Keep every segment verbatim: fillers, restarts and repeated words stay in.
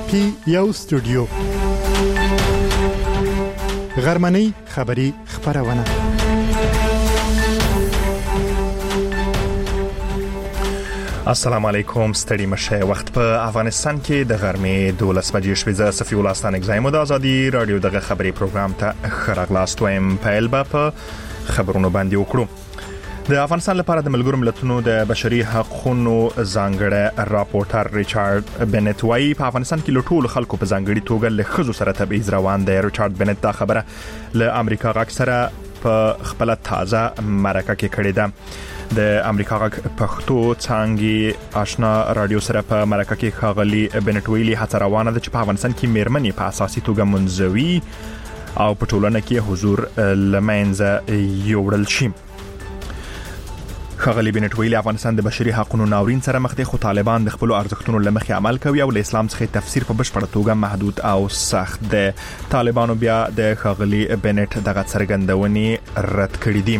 پی یو سټوډیو غرمنۍ خبری خبرونه السلام علیکم ستړي مشه وخت په افغانستان کې د غرمې دولس بجې شوې ز صفي ولستان اگزایم د ازادي رادیو دغه خبري پروګرام ته خراغلاست وایم پایل با په خبرونو باندې وکړو. د افغانستان لپاره د ملګرو ملتونو د بشري حقوقو ځانګړی راپورټر ریچارډ بنت وايي په افغانستان کې له ټولو خلکو په ځانګړي توګه له ښځو سره تبعیض روان دی. ریچارډ بنت دا خبره له امریکا غږ سره په خپل تازه مرکه کې کړې ده. د امریکا غږ پښتو څانګې آشنا رادیو سره په مرکه کې ښاغلي بنت ویلي هڅه روانه ده چې په افغانستان کې میرمنې په اساسي توګه منځوي او په ټولنه کې حضور لمنځه یوړل شي. ښاغلي بنت ویلي افغانستان د بشري حقوقو ناورین سره مخ دی، خو طالبان د خپل ارزښتونو لمخې عمل کوي او له اسلام څخه تفسیر په بشپړه توګه محدود او سخت دی. طالبانو بیا د ښاغلي بنت دغه څرګندونې رد کړې دي.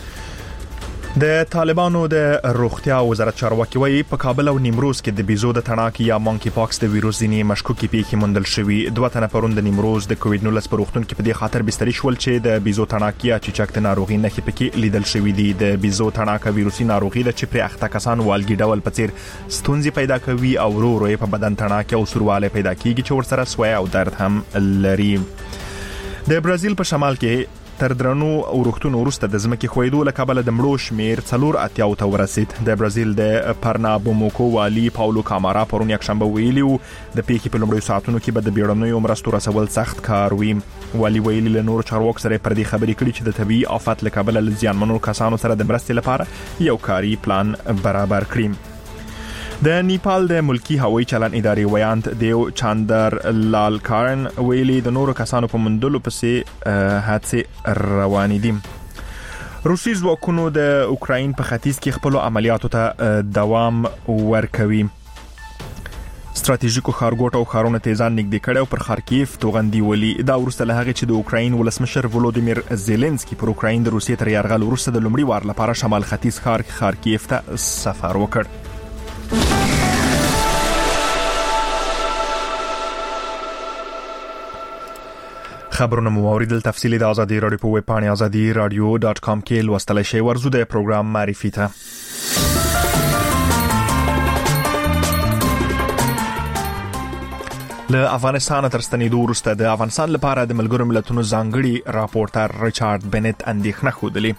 د طالبانو د روغتیا وزارت چارواکي وایي په کابل او نیمروز کې د بیزو د تڼاکې یا مونکی پاکس د ویروس ځینې مشکوکې پیښې موندل شوې. دوه تنه پرون د نیمروز د کووډ نولس په روغتون کې په دې خاطر بستري شول چې د بیزو تڼاکې یا چیچک د ناروغي نښې پکې لیدل شوې دي. د بیزو تڼاکه ویروسي ناروغي ده چې پر اخته کسان والګي ډول په څیر ستونزې پیدا کوي او ورو ورو په بدن تڼاکه او سورواله پیدا کیږي چې ورسره سوی او درد هم لري. د برازیل په شمال کې تر درنو اورختونو وروسته د ځمکې خویدو له کبله د مړو شمیر څلور اتیا ته ورسید. د برازیل د پرنابوموکو والی پاولو کامارا پرون یکشنبه ویلي و د پیښې په لومړیو ساعتونو کې به د بیړنیو مرستو رسول سخت کار وي. والی ویلي له نور چارواکو سره پر دې خبرې کړي چې د طبي آفت له کبله له زیانمنو کسانو سره د مرستې لپاره یو کاري پلان برابر کړي. د نیپال د ملکی هوایي چلن ادارې ویاند دیو چاندر لال کارن ویلي د نورو کسانو په مندلو پسې حادثه روانې دي. روسي ځواکونو د اوکراین په ختیځ کې خپل عملیاتو ته دوام ورکوي. ستراتیژیکو ښارګوټو او ښارونو ته ځان نږدې کړي او پر خارکیف توغندي ولي. دا وروسته له هغه چې د اوکراین ولسمشر ولودیمیر زيلنسکي پر اوکراین د روسیې تر یرغل وروسته د لومړي وار لپاره شمال ختیځ ښار خارکیف ته سفر وکړ. خبرونه مو اوریدل. تفصیلی د ازادي رادیو په ویب پاڼه ازادي رادیو ډاټ کام کې لوستلای شئ. ورزو د پروګرام معرفي ته له افغانستان تر ستنېدو وروسته د افغانستان لپاره د ملګرو ملتونو ځانګړي راپورټر ریچارډ بنت اندېښنه ښودلې.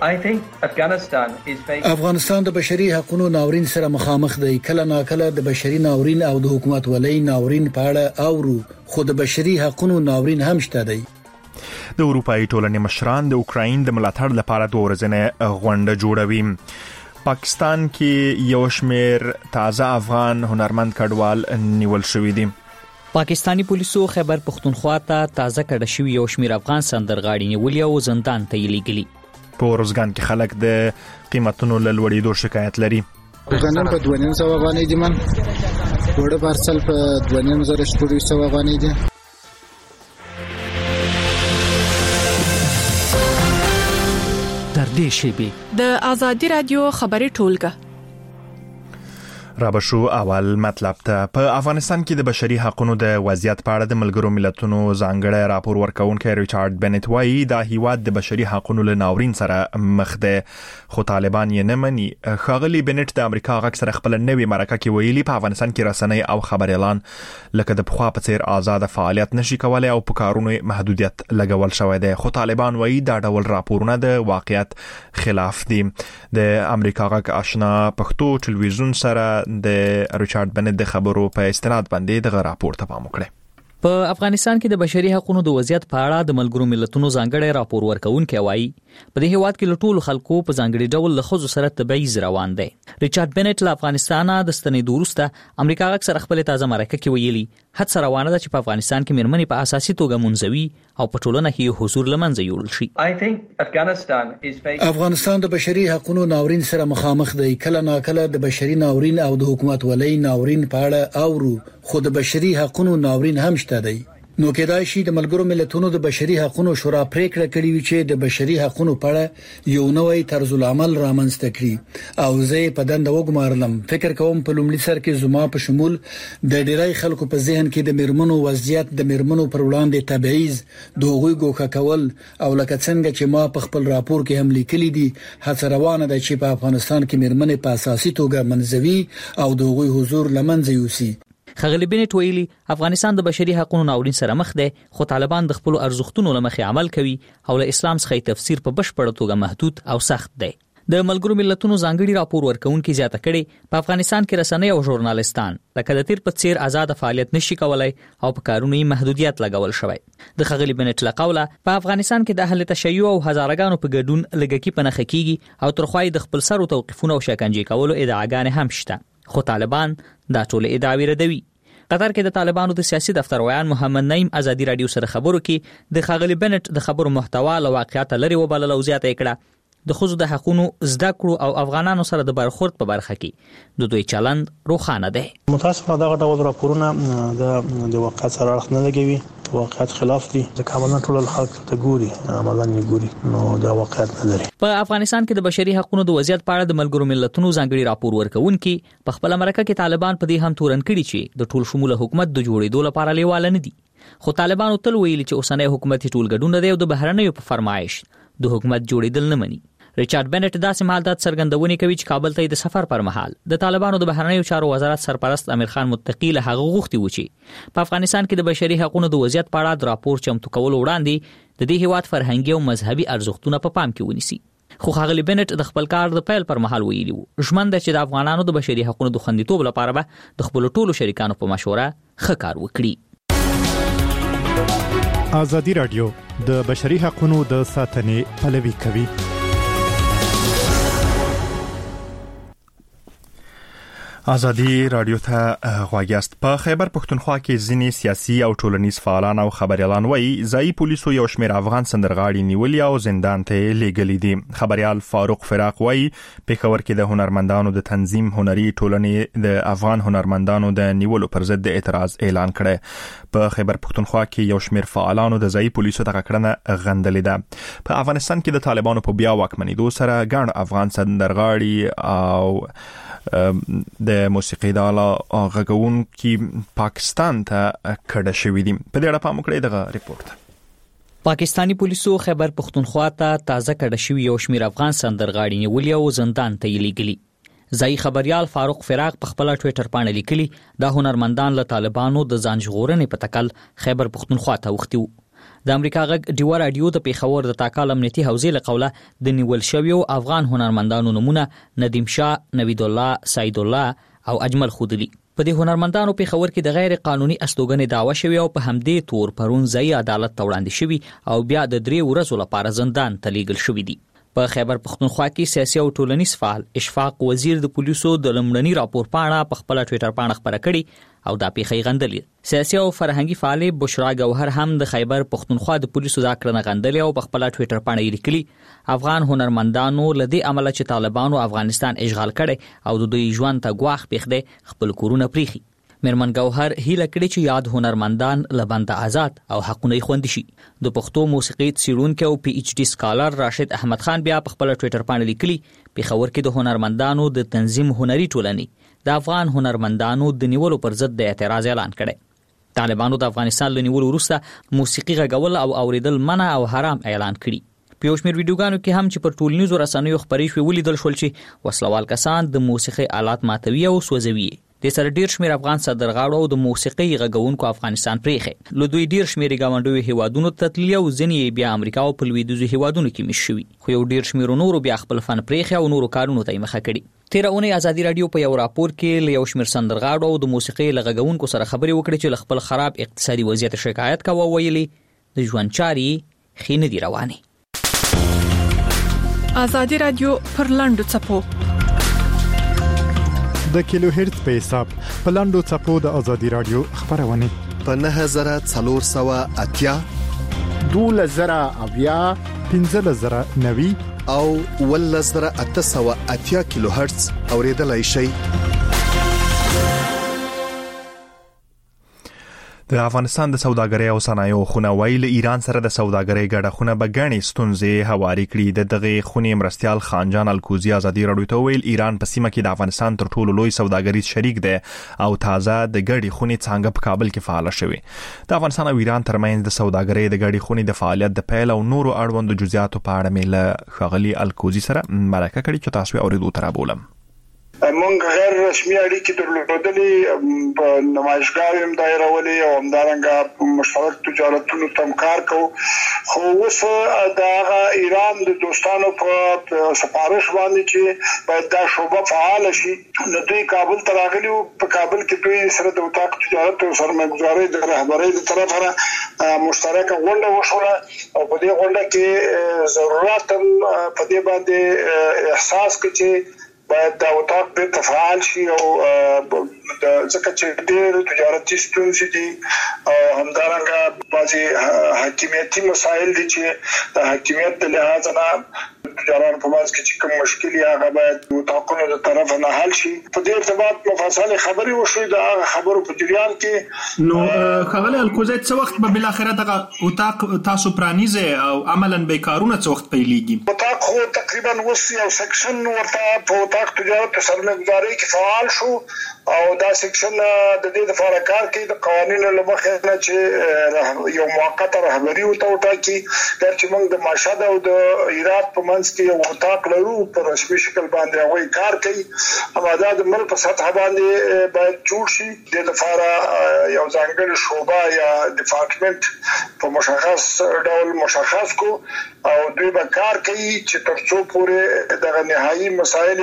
افغانستان د بشري حقوقو ناورین سره مخامخ دی. کله ناکله د بشري ناورین او د حکومت ولۍ ناورین په اړه اورو، خو د بشري حقوقو ناورین هم شته دی. د اروپאי ټولنې مشران د اوکراین د ملاتړ لپاره د ورځنې غونډه جوړوي. پاکستان کې یو شمېر تازه افغان هنرمند کډوال نیول شوی دي. پاکستانی پولیسو خیبر پختونخوا ته تازه کډه شوی یو شمېر افغان سندرغاړي نیولي او زندان ته یې لیږلي. په روزګان کې خلک د قیمتونو له لوړېدو شکایت لري. غنم په دوه نیم سوه افغانۍ دي، من وړه پارسل په دوه نیم زره شپږ سوه افغانۍ دي. تر دې شیبې د ازادي رادیو خبري ټولګه رابشو اول مطلب ته. په افغانستان کې د بشري حقوقو د وضعیت په اړه د ملګرو ملتونو ځانګړی راپور ورکونکي ریچارډ بنت وايي دا هیواد د بشري حقوقو له ناورین سره مخ دی، خو طالبان یې نه مني. ښاغلي بنت د امریکا غږ سره خپل نوې مرکه کې ویلي په افغانستان کې رسنۍ او خبر اعلان لکه د پخوا په څیر آزاد فعالیت نشي کولای او په کارونو محدودیت لګول شوی دی، خو طالبان وايي دا ډول راپورونه د واقعیت خلاف دي. د امریکا غږ آشنا پښتو ټلویزیون سره د ریچارډ بنت د خبرو په استناد باندې دغه راپور ته پام وکړي. په افغانستان کې د بشري حقوقو د وضعیت په اړه د ملګرو ملتونو ځانګړی راپور ورکونکي وایي په دې هیواد کې له ټولو خلکو په ځانګړي ډول له ښځو سره تبعیض روان دی. ریچارډ بنت له افغانستان د ستنېدو وروسته امریکا غږ سره خپل تازه مرکه کې ویلي هڅه روانه ده چې په افغانستان کې میرمنې په اساسي توګه منځوي او په ټولنه کې حضور لمنځه یوړل شي. افغانستان د بشري حقوقو ناورین سره مخامخ دی. کله ناکله د بشري ناورین او د حکومت ولۍ ناورین په اړه اورو، خو د بشري حقوقو ناورین هم شته دی. نو کېدای شي د ملګرو ملتونو د بشري حقوقو شورا پریکړه کړې وي چې د بشري حقوقو په اړه یو نوې طرز العمل رامنځته کړي او زه په دند وګمارلم. فکر کوم په لومړي سر کې زما په شمول د ډیری خلکو په ذهن کې د مرمنو وضعیت د مرمنو پر وړاندې تبعیض د هغوی ګوښه کول او لکه څنګه چې ما په خپل راپور کې هم لیکلي دي هڅه روانه ده چې په افغانستان کې مرمنې په اساسي توګه منځوي او د هغوی حضور لمنځه یوسي. خغلی بنټ ویلي افغانستان د بشري حقوقو ناورین سره مخ دی خو طالبان د خپل ارزښتونو لمخې عمل کوي او له اسلام څخه تفسیر په بشپړه توګه محدود او سخت دی. د ملګرو ملتونو ځانګړي راپور ورکونکي زیاته کړي په افغانستان کې رسنۍ او ژورنالستان لکه د تیر په څیر آزاد فعالیت نشي کولای او په کارونو یې محدودیت لګول شوی. د خغلی بنټ لقوله په افغانستان کې د اهل تشیع او هزارګانو په ګډون لګکی په نخ کېږي او ترخوای د خپل سر او توقیفونه او شکنجه کولو ادعاګانې هم شته خو طالبان دا ټول ادعاوې ردوي. قطر کې د طالبانو د سیاسي دفتر ویان محمد نعیم ازادي رادیو سره خبرو کې د خغلی بنټ د خبرو محتوا له واقعیت لري وبلل او زیاته کړه د خصوص د حقوقو زده کړو او افغانانو سره د برخورد په برخه کې د دوی چلند روښانه دی. متاسفانه دا ډول راپورونه د واقعیت سره اړخ نه لګوي، واقعیت خلاف دي. د کابل ټول خلک ته ګوري عملاً یې ګوري نو دا واقعیت نه لري. په افغانستان کې د بشري حقوقو د وضعیت په اړه د ملګرو ملتونو ځانګړي راپور ورکونکي په خپل مرکه کې طالبان په دې هم تورن کړي چې د ټول شموله حکومت د جوړېدو لپاره لیواله نه دي. خو طالبانو تل ویلي چې اوسنۍ حکومت ټول ګډون دی او د بهرنیو په فرمایش د حکومت جوړېدل نه مني. ریچارډ بنټ داسې مالدات څرګندونې کوي چې کابل ته د سفر پر مهال د طالبانو د بهرنیو چارو وزارت سرپرست امیر خان متقی له هغه غوښتي و چې په افغانستان کې د بشري حقوقو د وضعیت په اړه د راپور چمتو کول وړاندې د دې هیواد فرهنګي او مذهبي ارزښتونه په پام کې ونیسي. خو خغلی بنټ د خپل کار د پیل پر مهال ویلي و ژمن ده چې د افغانانو د بشري حقوقو د خوندیتوب لپاره به د خپل ټولو شریکانو په مشوره ښه کار وکړي. ازادي رادیو د بشري حقوقو د ساتنې پلوي کوي. ازادي رادیو ته غواګیاست. په خیبر پښتونخوا کې ځینې سیاسي او ټولنیز فعالان او خبريالان وایي ځای پولیسو یو شمېر افغان سندرغاړي نیولي او زندان ته لیږلي دي. خبريال فاروق فراق وایي پېښور کې د هنرمندانو د تنظیم هنري ټولنې د افغان هنرمندانو د نیولو پر ضد د اعتراض اعلان کړی. په خیبر پښتونخوا کې یو شمېر فعالانو د ځای پولیسو دغه کړنه غندلې ده. په افغانستان کې د طالبانو په بیا واکمنېدو سره ګڼ افغان سندرغاړي او د موسیقي د اعلی غږونکي پاکستان ته کډه شوې دي. په دې اړه پام وکړئ دغه ریپورت. پاکستانی پولیسو خیبر پښتونخوا ته تازه کډه شوی یو شمېر افغان سندرغاړي نیولي او زندان ته یې لیږلي. ځای خبريال فاروق فراق په خپل ټوئیټر باندې لیکلي دا هنرمندان له طالبانو د ځان ژغورنې په تکل خیبر پښتونخوا ته وختي وو. د امریکا غږ ډیوا رادیو د پیښور د تاکال امنیتي حوزې له قوله د نیول شویو افغان هنرمندانو نمونه ندیم شاه، نوید الله، سعید الله او اجمل خودلی. په دې هنرمندانو پیښور کې د غیر قانوني استوګنې دعوا شوی او په همدې تور پرون ځای عدالت ته وړاندې شوی او بیا د درې ورځو لپاره زندان ته لیږل شوی دی. په خیبر پښتونخوا کې سیاسي او ټولنیز فعال اشفاق وزیر د پولیسو د لمړني راپور پاڼه په خپل ټوئیټر باندې خبره کړې او دا پیښې غندلې. سیاسي او فرهنګي فعال بشرا گوهر هم د خیبر پښتونخوا د پولیسو دا کړنه غندلې او په خپل ټوئیټر باندې لیکلي افغان هنرمندانو لدی عمل چې طالبانو افغانستان اشغال کړي او د دوی ژوند ته ګواښ پیښ دی خپل کورونه پریخي. مرمن گوهر هیله کړې چې یاد هنرمندان لبند آزاد او حقونه خوندي شي. د پښتو موسیقي څیړونکو او پی ایچ ډی سکالر راشد احمد خان بیا په خپل ټوئیټر باندې لیکلي پیښور کې د هنرمندانو د تنظیم هنري ټولنې د افغان هنرمندانو د نیولو پر ضد د اعتراض اعلان کړي. طالبانو د افغانستان له نیولو وروسته موسیقي غږول او اوریدل منع او حرام اعلان کړي. په یو شمېر ویډیوګانو کې هم چې پر ټولنیزو رسنیو خبرې شوې ولیدل شول چې وسلوال کسان د موسیقي آلات ماتوي او سوځوي. د سره ډیر شمیر افغان سندرغاړو او د موسیقي غږونکو افغانستان پریخه له دوی ډیر شمیر گاونډوي هیوادونو ته تللی او ځینې بیا امریکا او په لویدیځو هیوادونو کې مشوي خو یو ډیر شمیر نورو بیا خپل فن پریخه او نورو کارونو ته مخه کړي. تیر اونۍ ازادي رادیو په یو راپور کې له یو شمیر سندرغاړو او د موسیقي غږونکو سره خبرې وکړې چې خپل خراب اقتصادي وضعیت شکایت کوي ویلي د ژوند چاري خینه دي روانه. ازادي رادیو پر لاندو چپو د کیلو هرتز په حساب په لاندو چپو د ازادي رادیو خبرونه په نه هزار څلور سوه اتیا دوله زره اویا پنځه زره نوي او ول زره اته سوه اتیا کیلو هرتز اوریدلای شي. د افغانستان د سوداګرۍ او صنایعو خونه ویل ایران سره د سوداګرۍ ګډه خونه به ګڼې ستونزې هواري کړي. د دغه خونې مرستیال خانجان الکوزي ازادي راډیو ته ویل ایران په سیمه کې د افغانستان تر ټولو لوی سوداګریز شریک دی او تازه د ګډې خونې څنګه په کابل کې فعال شوی. د افغانستان او ایران ترمنځ د سوداګرۍ د ګډې خونې د فعالیت د پیل او نورو اړوندو جزئیاتو په اړه مې ښاغلي الکوزي سره مرکه کړې چې تاسو یې اوریدو ته رابولم. مونږ غیر رسمي اړیکې درلودلې په نمایشګاو هم دایرولې او همدارنګه مشترک تجارتونو تم کار کوو. خو اوس د ایران د دوستانو په سفارش باندې چې باید دا شوبه فعال شي نو دوی کابل ته راغلي. په کابل کې دوی سره د وطاق تجارت او سرمایه‌ګذارۍ د رهبرۍ د طرفه مشترک غونډه وشوله او په دې غونډه کې ضرورت په دې باندې احساس کړ چې باید دا وطاق به تفعال شي او د ځکه چې ډېر تجارتي ستونزې دي او همدارنګه بعضي حاکمیتي مسایل دي چې د حاکمیت د لحاظ نه تجاران په ماز کې چې کوم مشکل یا هغه باید وطاقونو د طرف نه حل شي. په دې ارتباط مفصل خبري وشوي د هغه خبرو په جریان کې. نو خغل الکوزي څه وخت به بل اخره دغه وطاق تاسو پرانیزه او عملاً به کارونه څه وخت پیلېږي؟ وطاق خو تقریبا وسی او سیکشن ورته په وطاق تجارت سرمایه‌ګذارۍ کې فعال شو او دا سیکشن د دې لپاره کار کوي د قوانینو لمخې نه چې یو موقته رهبری وته وټاکي چې موږ د ماشاد او د ایرات په منځ کې یو وطاق لرو په رسمي شکل باندې هغوی کار کوي. اما د ملک په سطح باندې باید جوړ شي د لپاره یو ځانګړی شوبه یا ډپارټمنټ په مشخص ډول مشخص کو او دوی به کار کوي چې ترڅو پورې د نهایی مسایل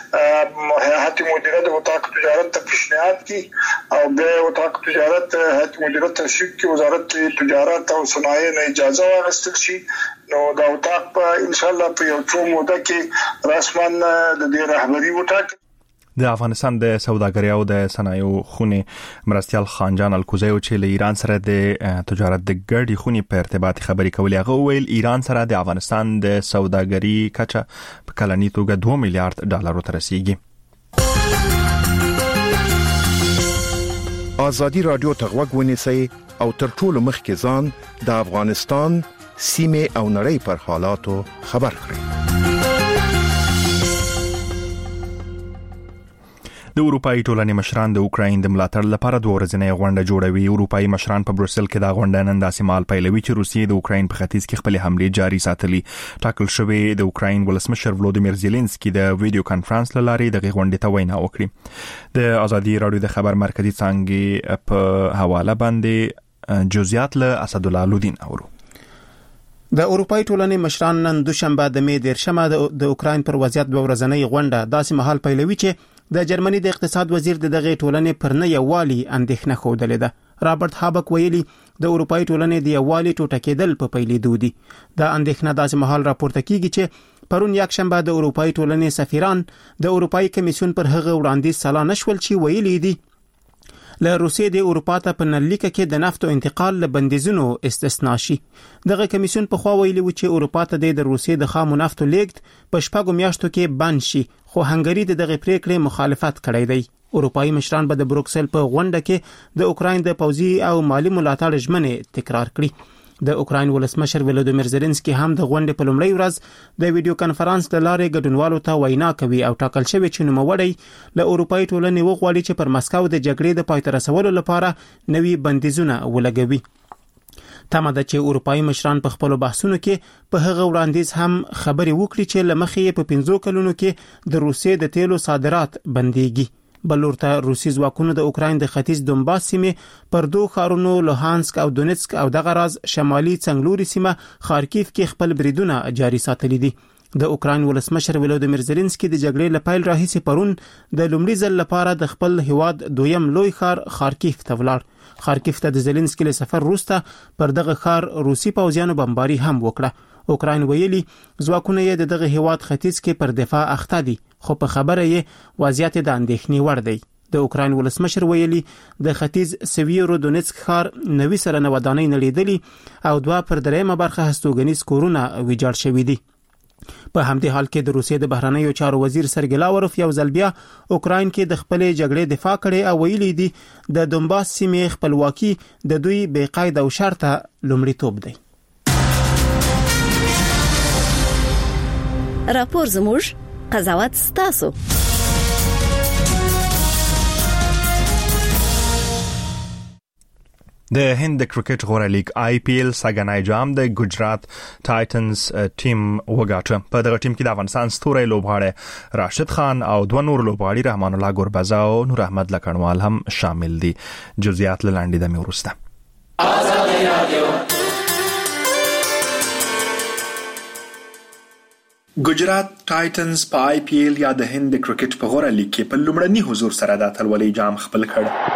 هیئت مدیره د وطاق تجارت ته پیشنهاد کی او به وطاق تجارت هیئت مدیره تشکیل کی وزارت تجارت او صنایع نه اجازه واخیستل شي. نو دا وطاق په ان شاء الله په یو څو موده کې رسمن د دې رهبری وټاک. د افغانستان د سوداګرۍ او د صنایعو خونې مرستیال خانجان الکوزي چې له ایران سره د تجارت د ګډې خونې په ارتباط خبرې کولې هغه ویل ایران سره د افغانستان د سوداګرۍ کچه په کلنی توګه دوه میلیارډ ډالر ته رسیدي. ازادي رادیو ته غوږ ونیسئ او تر ټولو مخکې ځان د افغانستان سیمه او نړۍ پر حالاتو خبر کړئ. د اروپאי ټولنې مشران د اوکراین د ملاتړ لپاره دوه ورځنۍ غونډه جوړوي. اروپאי مشران په بروسل کې دا غونډه نن داسې مهال پیلوي چې روسیې د اوکراین په ختیځ کې خپل حملې جاري ساتلي. ټاکل شوی د اوکراین ولسمشر ولودیمیر زيلنسکي د ویډیو کانفرنس لارې د غونډې ته وینا وکړه. د ازادي رادیو د خبر مرکزی څنګه په حواله باندې جزئیات له اسد الله لودین اورو. د اروپאי ټولنې مشران نن دوشنبه د می دیرشمه د اوکراین پر وضعیت دوه ورځنۍ غونډه داسې مهال پیلوي چې د جرمني د اقتصاد وزیر د دغه ټولنې پر نه یوالي اندېښنه خوده ده. رابرټ هابک ویلي د اروپאי ټولنې د یوالي ټوټه کېدل په پیلېدو دي. د اندېښنه داسې مهال راپورته کیږي چې پرون یک شنبه د اروپאי ټولنې سفیران د اروپאי کمیسیون پر هغه وړاندیز سلا نشول چې ویلي دي له روسیې د اروپا ته په نلیکه کې د نفتو انتقال له بندیزونو استثنا شي. دغه کمیسیون په خوا ویلي و چې اروپا ته د روسیې د خامو نفتو لیږد په شپږو میاشتو کې بند شي خو هنګری د دغه پریکړې مخالفت کړی دی. اروپאי مشران به د بروکسل په غونډه کې د اوکراین د پوځي او مالی ملاتړ ژمنې تکرار کړي. د اوکراین ولسمشر ولودیمیر زيلنسکي هم د غونډې په لومړۍ ورځ د ویډیو کانفرنس د لارې ګډونوالو ته وینا کوي او ټاکل شوی چې نوموړی له اروپאי ټولنې وغواړي چې پر مسکو د جګړې د پای ته رسولو لپاره نوي بندیزونه ولګوي. تمه ده چې اروپאי مشران په خپل بحثونو کې په هغه وړاندیز هم خبري وکړي چې لمخې په پنځو کلونو کې د روسیې د تیلو صادرات بنديږي. بلورته روسي ځواکونو د اوکراین د ختیځ دونباس سیمې پر دوه ښارونو لوهانسک او دونیتسک او دغه راز شمالي څنګلوري سیمه خارکیف کې خپل بریدونه جاري ساتلي دي. د اوکراین ولسمشر ولودیمیر زيلنسکي د جګړې لپاره راهیسې پرون د لومړي ځل لپاره د خپل هیواد دویم لوی ښار خارکیف ته ولاړ. خارکیف ته د زيلنسکي له سفر وروسته پر دغه ښار روسي پوځیانو بمباري هم وکړه. اوکراین ویلي ځواکونه یې د دغه هیواد ختیځ کې پر دفاع اخته دي خو په خبره یې وضعیت د اندېښنې وړ دی. د اوکراین ولسمشر ویلي د ختیځ سویرو دونیتسک ښار نوي سره نودانۍ نړیدلي او دوه پر دریمه برخه هستوګنیز کورونه ویجاړ شوي دي. په همدې حال کې د روسیې د بهرنیو چارو وزیر سرګی لاوروف یو ځل بیا اوکراین کې د خپلې جګړې دفاع کړې او ویلي دي د دونباس سیمې خپلواکي د دوی بې قید او شرطه لومړیتوب دی. راپور زموږ قضاوت ستاسو. د هند د کرکټ غوره لیگ آی پی ایل سګنای جام د ګجرات ټایټنز ټیم وګاټه. په دغه ټیم کې د افغانستان ستوري لوبغاړي راشد خان او دوه نور لوبغاړي رحمان الله ګوربزا او نور احمد لکړوال هم شامل دي. جزئیات لاندې د میورسته. ګجرات ټایټنز په آی پی ایل یا د هند د کرکټ په غوره لیگ کې په لومړني حضور سره د اتلولۍ جام خپل کړ.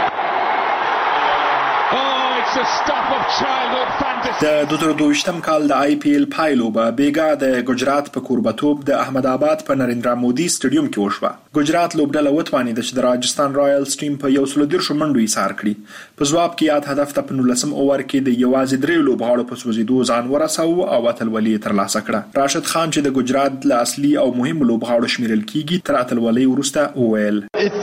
د دوه زره دوه کال د آی پی ایل پایلوبه بیګا د ګجرات په کوربتوب د احمد آباد په نریندرا مودي سټیډیوم کې وشوه. ګجرات لوبډله وتوانید چې د راجستان رایلز ټیم په یو سل دیرشو منډو ایثار کړي. په ځواب کې یاد هدف ته په نولسم اوور کې د یوازې درې لوبغاړو په سوځېدو ځان ورساوه او اتلولي ترلاسه کړه. راشد خان چې د ګجرات له اصلي او مهم لوبغاړو شمیرل کیږي تر اتلولي وروسته وویل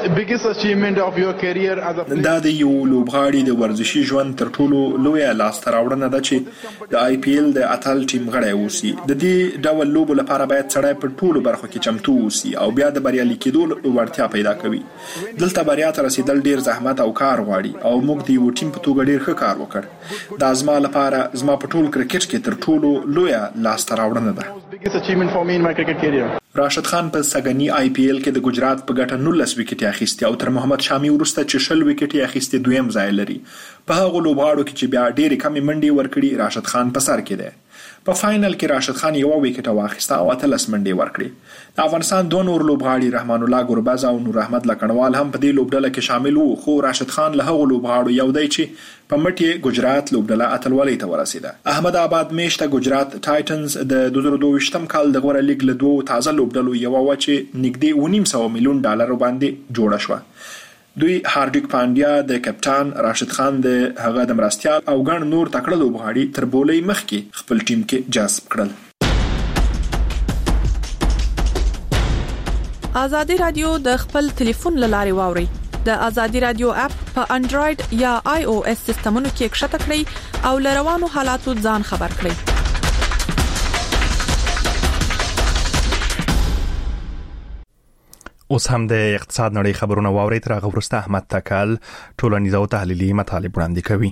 دا د یو لوبغاړي د ورزشي ژوند تر ټولو لویه لاسته راوړنه ده چې د آی پی ایل د اتل ټیم غړی اوسي. د دې ډول لوبو لپاره باید سړی په ټولو برخو کې چمتو اوسي او بیا د بریالي کېدو وړتیا پیدا کوي. دلته بریا ته رسیدل ډیر زحمت او کار غواړي او موږ د یو ټیم په توګه ډیر ښه کار وکړ. دا زما لپاره زما په ټول کرکټ کې تر ټولو لویه لاسته راوړنه ده. راشد خان په سګنی آی پی ایل کې د ګجرات په ګټه نولس وکټې اخیستي او تر محمد شامی وروسته چې شل وکټې اخیستي دویم ځای لري. په هغه لوبغاړو کې چې بیا ډېرې کمې منډې ورکړي راشد خان په سر کې دی. په فائنل کې راشد خان یو وکټ واخیسته او اتلس منډې ورکړي. د افغانستان دوه نور لوبغاړي رحمان الله ګوربزا او نور احمد لکړوال هم په دې لوبډله کې شامل وو. خو راشد خان له هغه لوبغاړو یو دی چې په مټي ګجرات لوبډله اتلولۍ ته ورسیده. احمد آباد میشته ګجرات ټایټنز د دوه زره دوه کال د غوړه لیګ له دوه تازه لوبډلو یو و چې نږدې و نیم سوه میلیون ډالر باندې جوړه شوه. دوی هاردیک پانډیا د کپټان، راشد خان د هغه د مرستیال او ګڼ نور تکړه لوبغاړي تر بولۍ مخکې خپل ټیم کې جذب کړل. ازادي رادیو د خپل ټلیفون لارې واوري. د ازادي رادیو اپ په انډراید یا آی او اس سیستمونو کې ښکته کړئ او لروانو حالاتو ځان خبر کړئ. اوس هم د اقتصاد نړۍ خبرونه واوري. تر هغه وروسته احمد تکل ټولنیز او تحلیلي مطالب وړاندې کوي.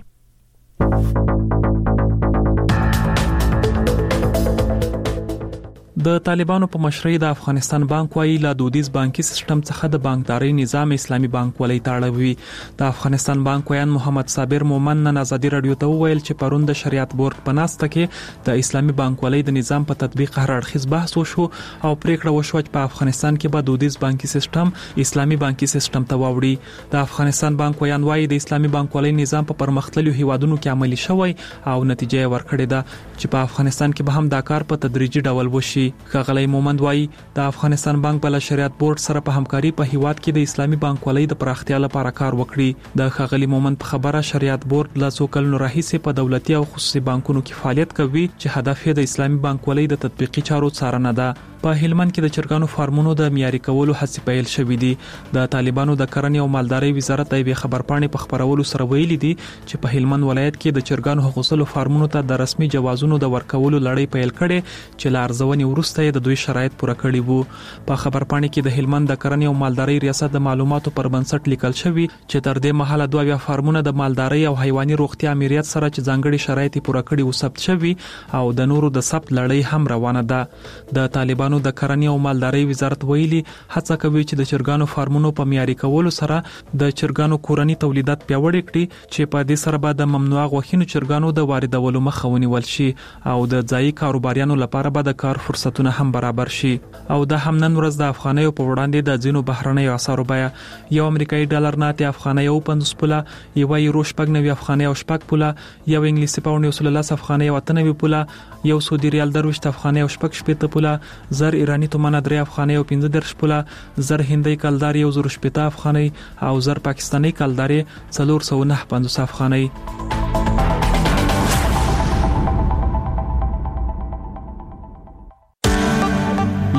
د طالبانو په مشرۍ د افغانستان بانک وايي لا دودیز بانکي سیستم څخه د بانکداري نظام اسلامي بانک ولې تاړوي. د افغانستان بانک ویان محمد صابر مومن نن ازادي رادیو ته وویل چې پرون د شریعت بورډ په ناسته کې د اسلامي بانک ولې د نظام په تطبیق هر اړخیز بحث وشو او پریکړه وشو چې په افغانستان کې به دودیز بانکي سیستم اسلامي بانکي سیستم ته واوړي. د افغانستان بانک ویان وايي د اسلامي بانک ولې نظام په پرمختللو هیوادونو کې عملي شوی او نتیجه ورکړې ده چې په افغانستان کې به هم دا کار په تدریجي ډول وشي. ښاغلی مومند وايي د افغانستان بانک بل شریعت بورډ سره په همکاري په هیواد کې د اسلامي بانک ولې د پراختیا لپاره کار وکړي. د ښاغلی مومند په خبره شریعت بورډ له څو کلونو راهیسې په دولتي او خصوصي بانکونو کې فعالیت کوي چې هدف یې د اسلامي بانک ولې د تطبیقي چارو څارنه ده. په هلمند کې د چرګانو فارمونو د معیاري کولو هڅې پیل شوې دي. د طالبانو د کرنې او مالدارۍ وزارت د یوې خبرپاڼې په خبرولو سره ویلي دي چې په هلمند ولایت کې د چرګانو حقوقو فارمونو ته د رسمي جوازونو د ورکولو لړۍ پیل کړي چې ل ارزونې وروسته د دوی شرایط پوره کړي وو. په خبرپاڼې کې د هلمند د کرنې او مالدارۍ ریاست د معلوماتو پر بنسټ لیکل شوی چې تر دې مهاله دوه بیا فارمونه د مالدارۍ او حیواني روغتیا امریت سره چې ځانګړي شرایط پوره کړي او ثبت شوی او د نورو د ثبت لړۍ هم روانه ده. د طالبانو د کرنې او مالدارۍ وزارت ویلي هڅه کوي چې د چرګانو فارمونو په معیاري کولو سره د چرګانو کورني تولیدات پیاوړي کړي چې په دې سره به د ممنوعه غوښینو چرګانو د واردولو مخه ونیول شي او د ځایي کاروباریانو لپاره به د کار فرصتونه هم برابر شي. او د هم نن ورځ د افغانیو په وړاندې د ځینو بهرنیو اسعارو بیه یو امریکایي ډالر نه ته افغاني او پنځوس پوله، یو یورو شپږ نوي افغاني او شپږ پوله، یو انګلیسي پاوند یو سل لس افغاني او اته نوي پوله، یو سعودي ریال درويشت افغاني او شپږ شپږ پوله، زر ایرانی تومان درې افغاني او پنځه دېرش پوله، زر هندۍ کلدار یو زر شپږ افغاني او زر پاکستاني کلدار څلور سوه نه پنځوس افغاني.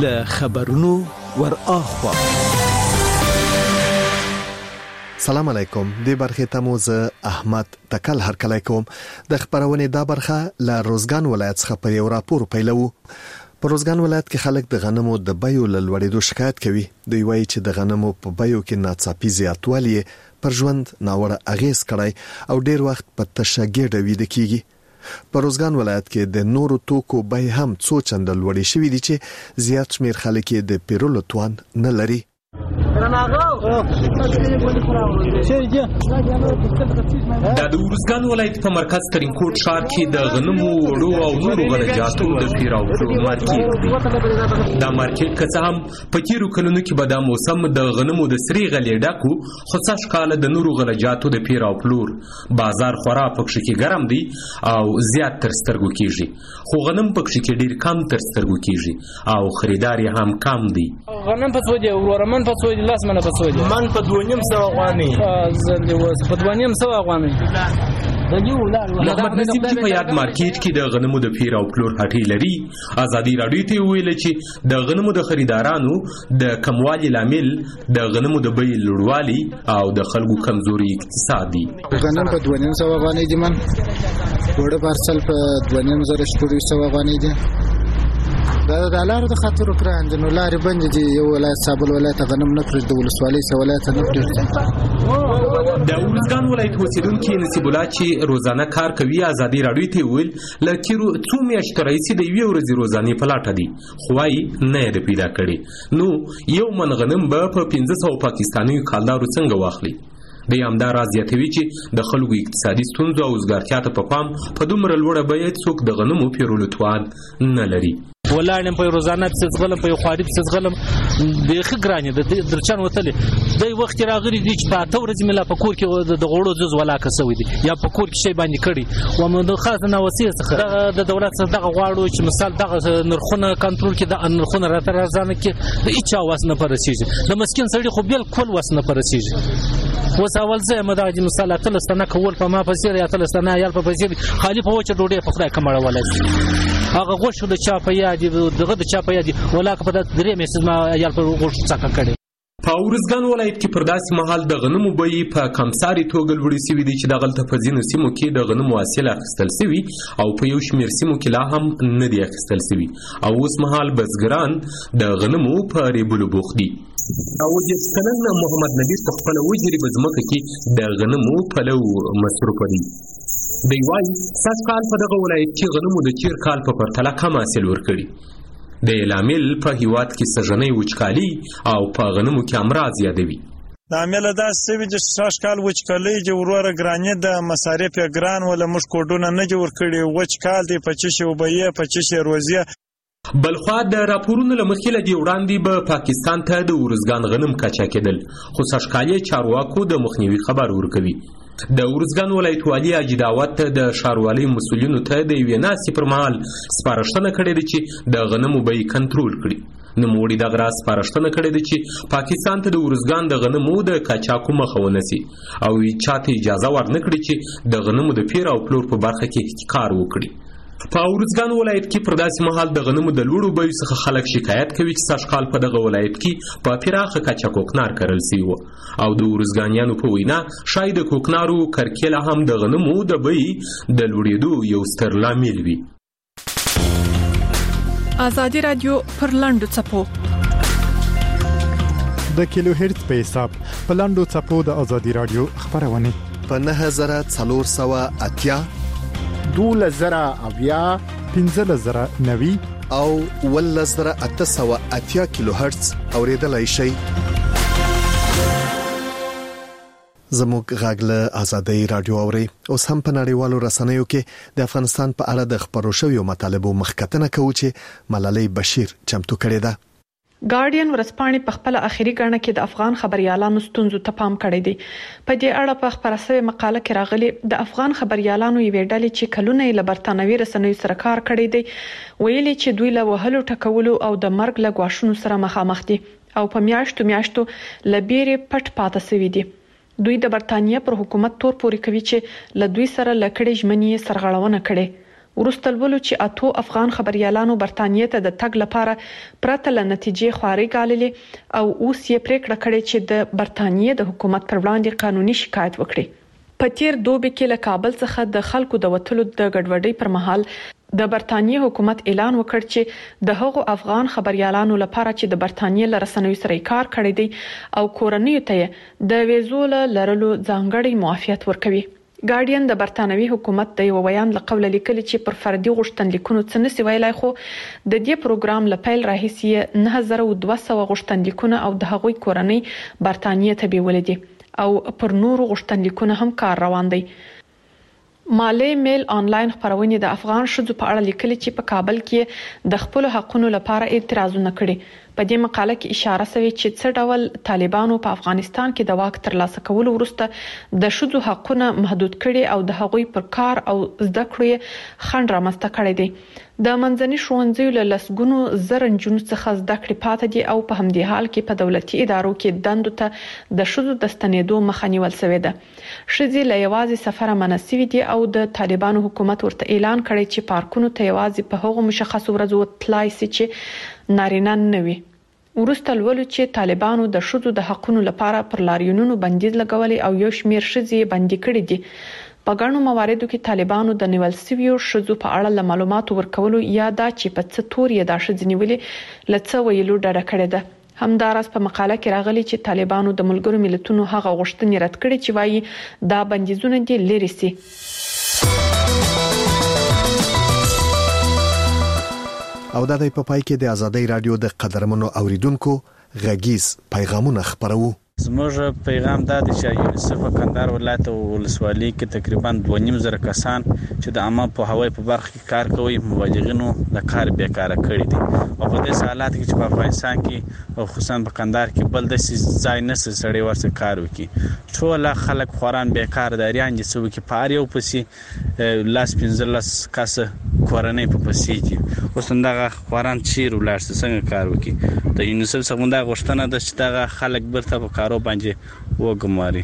له خبرونو ور اخوا. سلام علیکم. د برخه تموز احمد تکل هر کله کوم د خبرونه دا برخه ل روزګان ولایت څخه په یو راپور پیلو. په روزګان ولایت کې خلک د غنمو د بیو ل لوړېدو شکایت کوي. دوی وایي چې د غنمو په بیو کې ناڅاپي زیاتوالی پر ژوند ناوړه اغیز کړی او ډیر وخت په تشګېډه وید کیږي. په روزګان ولایت کې د نورو توکو بیې هم څو چنده لوړې شوې دي چې زیات شمیر خلک د پیرولو توان نه لري. دا د ورزګان ولایت په مرکز ترینکوټ ښار کې د غنمو وړو او نورو غلجاتو د پیراو مارکیټ دی. دا مارکیټ که څه هم په تیرو کلونو کې به دا موسم د غنمو د سری غلې ډکو، خو سږ کال د نورو غلجاتو د پیراو پلور بازار خورا پکښې کې ګرم دی او زیات تر سترګو کېږي، خو غنم پکښې کې ډیر کم تر سترګو کېږي او خریدار یې هم کم دی. غنم په څو دی وروره؟ من په څو دی؟ لاس منه په څو دی؟ من په دوه نیم سوه افغانۍ. زه په دوه نیم سوه افغانۍ. محمد نصیب چې په یاد مارکیټ کې د غنمو د پیر او پلور هټۍ لري، ازادي راډیو ته ویل چې د غنمو د خریدارانو د کموالي لامل د غنمو د بیې لوړوالي او د خلکو کمزوري اقتصاد دي. غنم په دوه نیم سوه افغانۍ دي، من وړه پارسل په دوه نیم زره شپږ سوه افغانۍ دي. دا د لارو د خاطر وکړان دي، نو لارې بند دي. یو ولایت سابل ولایت غنم نه پرېږدي، د ولسوالۍ څخه ولایت نه پرېږدي. د ورزګان ولایت اوسېدونکي نصیب الله چې روزانه کار کوي ازادي راډیو ته ویل له تېرو څو میاشتو راهیسې د یوې ورځې روزانې په لټه دي، خو وایي نه یې ده پیدا کړې. نو یو من غنم به په پنځه سوه پاکستانیو کالدارو څنګه واخلي؟ دی همدا راز زیاتوي چې د خلکو اقتصادي ستونزو او وزګارتیا ته په پام په دومره لوړه بیه څوک د غنمو پیرولو توان نه لري. ولاړم په روزانه پسې غلم په خواري پسې غلم د خګرانه د درچن وتلې د وخت راغلي دي چې په اته ورځې ملا په کور کې د غوړو زوز ولا کسوي دي یا په کور کې شی باندې کړي و مو د خاصه وسیله څخه د دولت څخه دغه غواړو چې مثال دغه نرخونه کنټرول کې د نرخونه راته راځنه کې د هیڅ واس نه پرسیږي. د مسکین سړي خو بالکل واس نه پرسیږي. وس اول زه مداجي مثال اتلستانه کول په ما پسې یا اتلستانه یا په پسې خالی په وچه ډوډۍ په خدای کمړه ولای هغه غوښه د چا په یاد دغه د چا په یاد ولاکه په درې میسز ما یا په غوښه څخه کړي. په ورزګان ولایت کې پر داسې مهال د غنمو بیې په کمساري توګه لوړې سوي دي چې دغلته په ځینو سیمو کې د غنمو حاصل اخیستل سوي او په یو شمېر سیمو کې لا هم نه دي اخیستل سوي او اوس مهال بزګران د غنمو په ریبلو بوخت دي. او د کلن محمد نبی په خپل وجري بزمکه کې د غنمو پلو مصروف دي. دی وايي سږ کال په دغه ولایت کې غنمو د تیر کال په پرتله کم حاصل ورکړي. د لامل په هیواد کې سږنۍ وچکالي او په غنمو کې امراض یادوي. د عامل دا سوي چې سږ کال وچکالي چې وروره ګرانې د مصارف یې ګران ولا موږ کوډونه نه جوړ کړي. وچکال دی پچیش وبې پچیش روزي. بلخوا د راپورونو له مخې له دې وړاندې به پاکستان ته د ورزګان غنم کچا کېدل، خو سږ کال یې چارواکو د مخنیوي خبر ورکوي. د ورزګان ولایت والي حاجي داود ته د ښاروالۍ مسؤلینو ته د یوې ناستې پر مهال سپارښتنه کړې ده چې د غنمو بیې کنټرول کړي. نوموړي دغه راز سپارښتنه کړې ده چې پاکستان ته د ورزګان د غنمو د قاچاقو مخه ونیسي او چاته اجازه ورنه کړي چې د غنمو د پیر او پلور په برخه کې احتکار وکړي. په ورزګان ولایت کې پر داسې مهال د غنمو د لوړو بیو څخه خلک شکایت کوي چې سږ کال په دغه ولایت کې په پراخه کچه کوکنار کرل سوی و او د ورزګانیانو په وینا شاید د کوکنارو کرکیله هم د غنمو د بیې د لوړېدو یو ستر لامل وي. ازادي راډیو پر لاندو څپو د کیلو هرتز په حساب په لاندو څپو د ازادي راډیو خبرونه په نه هزار څلور سوه اتیا دوله زره اویا پنځه زره نوي او ول زره اته سوه اتیا کیلو هرتز اوریدلای شي. زموږ غاګله ازادي رادیو اوري اوس هم په نړیوالو رسنیو کې د افغانستان په اړه د خبرو شویو مطالبو مخکتنه کوي چې ملالۍ بشیر چمتو کړی ده. ګارډین ورځپاڼې په خپل اخیری ګڼه کې د افغان خبريالانو ستونزو ته پام کړی دی. په دې اړه په خبره شوی مقاله کې راغلي د افغان خبريالانو یوې ډلې چې کلونه یې له برتانوي رسنیو سره کار کړی دی ویلي چې دوی له وهلو ټکولو او د مرګ له غواښونو سره مخامخ دي او په میاشتو میاشتو لبيري پټ پاتې سوي دي. دوی د برتانیې پر حکومت تور پوري کوي چې له دوی سره لکړې ژمنې سرغړونه کړي. ورسته ولولو چې اتو افغان خبريالانو برتانیې ته د تګ لپاره پرته ل نتیجې خواري غاللې او اوس یې پریکړه کړې چې د برتانیې د حکومت پر وړاندې قانوني شکایت وکړي. په تیر دوبي کې له کابل څخه د خلکو د وټلو د ګډوډۍ پر مهال د برتانیې حکومت اعلان وکړ چې د هغو افغان خبريالانو لپاره چې د برتانیې له رسنیو سره کار کړی دی او کورنۍ ته د ویزو لرلو ځانګړي معافیت ورکوي. ګارډین د برتانوي حکومت د یو ویان له قوله لیکلي چې پر فردي غوښتنلیکونو څه نسی ویلای خو د دې پروګرام لپاره راهیسي نه هزار دوه سوه غوښتنلیکونه او د هغوی کورنۍ برتانیې ته بیولې دي او پر نورو غوښتنلیکونه هم کار روان دی. مالی میل آنلاین خبرونه د افغان شذو په اړه لیکلي چې په کابل کې د خپل حقونو لپاره اعتراضونه کړي. په دې مقاله کې اشاره شوی چې څه ډول طالبانو په افغانستان کې د واک ترلاسه کولو وروسته د شذو حقونه محدود کړي او د هغوی پر کار او زده کړې خنډ رامنځته کړي دي. د منځني ښوونځیو له لسګونو زره نجونو څخه زده کړې پاتې دي او په همدې حال کې په دولتي ادارو کې دندو ته د شذو د ستنېدو مخه نیول شوې ده. ښځې له یوازې سفره مناسبې دي او د طالبانو حکومت ورته اعلان کړی چې پارکونو ته یوازې په هغو مشخصو ورځو تلای شي چې نارینه نه وي. ورسته لولو چې طالبانو د شذو د حقونو لپاره پر لاریونونو بندیز لګولي او یو شمیر ښځې بندي کړي دي. په ګڼو مواردو کې طالبانو د نیول سویو ښځو په اړه له معلوماتو ورکولو یا دا چې په څه تور یې دا ښځې نیولې لڅ ویلو ډډه کړې ده. همداراز په مقاله کې راغلي چې طالبانو د ملګرو ملتونو هغه غوښتنې رد کړې چې وايي دا بندیزونه دي لري سي. او دا د په پای کې د ازادۍ رادیو د قدرمنو اوریدونکو غږیز پیغامونه خبرو. زموږ پیغام دا دی چې یونیسف کندهار ولایت او ولسوالۍ کې تقریبا دوه نیم زره کسان چې د عامه په هوای په برخه کې کار کوي مبلغینو د کار بیکاره کړی دي او په دې حالات کې چې په افغانستان کې او خصوصا په کندهار کې بل د ځای نه سړی ورڅ کار وکړي. ټول خلک خوران بیکاره داریان دي چې په اړ یو پسې لاس پنځلس کسه کورنۍ په پسې دي. اوس دغه خوران چیر ولر څنګه کار وکړي. د یونیسف څخه دا غوښتنه ده چې دغه خلک برته په کارو باندې وګماري.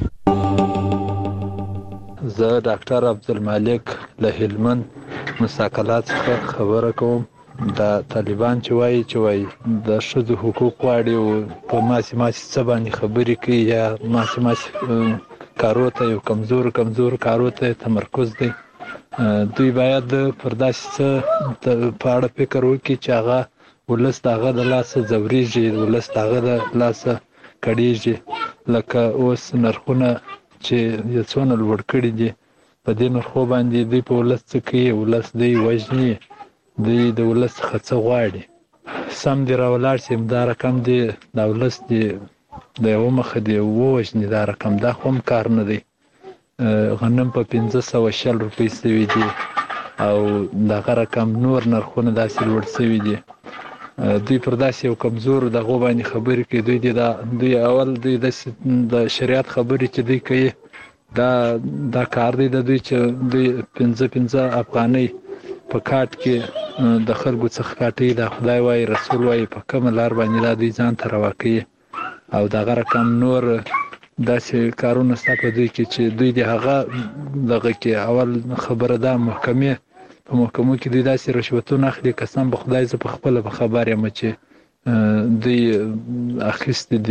زه ډاکټر عبدالمالک له هلمند مساکلات څخه خبره کوم. د طالبان چې وایي چې وایي د ښځو حقوق غواړي او په ماسي ماسي څه باندې خبرې کوي یا ماسي ماسي کارو ته یو کمزور کمزور کارو ته تمرکز دی. دوی باید پر داسې څه په اړه فکر وکړي چې هغه ولس دغه د لاسه ځورېږي، ولس دغه د لاسه کړيږي. لکه اوس نرخونه چې یو څونه لوړ کړي دي په دې نرخو باندې دوی په ولس څه کوي، ولس دوی وژني، دوی د ولس څخه څه غواړي. سم دی راولاړ شي دا رقم دی د ولس دی د یو مخه دی ووژني دا رقم دا خو هم کار نه دی. غنم په پنځه سوه شل روپۍ سوي دي او دغه رقم نور نرخونه داسې لوړ سوي دي. دوی پر داسې یو کمزور دغه باندې خبرې کوي. دوی د دوی اول دوی د شریعت خبرې چې دوی کوي دا دا کار دی د دوی چې دوی پنځه پنځه افغانۍ په کاټ کې د خلکو څخه کاټي د خدای وای رسول وای په کوم لار باندې دا دوی ځان ته راوکي او دغه رقم نور داسې کارونه ستا په دوی کې چې دوی د هغه دغه کې اول خبره ده محکمې په محکمو کې دوی داسې رشوتونه اخلي قسم به خدای زه په خپله به خبر یم چې دوی اخیستې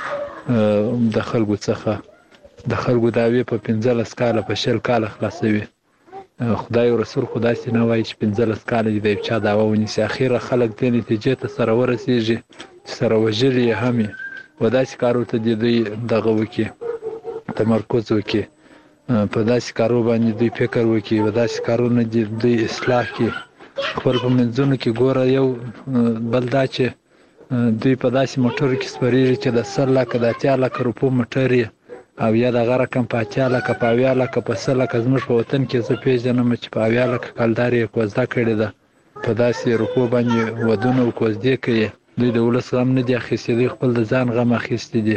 دي د خلکو څخه د خلکو دعوې په پنځلس کاله په شل کاله خلاصوي. خدای او رسول خو داسې نه وایي چې پنځلس کاله دي د یو چا دعوه ونیسي. اخیره خلک دې نتیجې ته سره ورسېږي چې سره وژلي یې هم یې و داسې کارو ته دې دوی دغه وکړي تمرکز وکړي په داسې کارو باندې دوی فکر وکړي و داسې کارونه دې دوی اصلاح کړي. خپل په منځونو کې ګوره یو بل دا چې دوی په داسې موټرو کې سپرېږي چې د سل لکه د اتیا لکه روپو موټر یې او یا دغه رقم په اتیا لکه په اویا لکه په څه لکه زموږ په وطن کې زه پېژنم چې په اویا لکه کلدار یې کوزده کړې ده په داسې روپو باندې ودونه او کوزدې کوي. دوی د ولس غم نه دي اخیستي، دوی خپل د ځان غم اخیستي دي.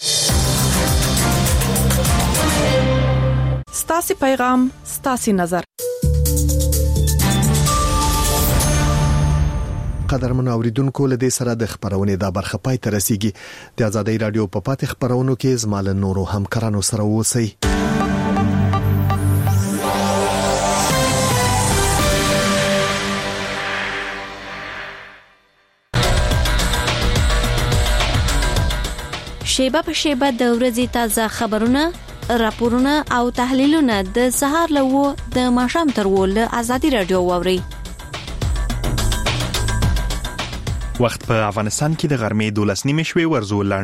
ستاسو پیغام ستاسو نظر. قدرمن اوریدونکو له دې سره د خبرونې دا برخه پای ته رسیدي. د ازادۍ رادیو په پاتې خبرونو کې زمال نورو همکارانو سره اوسئ. شیبه په شیبه د ورځې تازه خبرونه، راپورونه او تحلیلونه د سهار له و د ماښام تر و له ازادي رادیو واوري. وخت په افغانستان کې د غرمې دولس نیمې شوي ورزو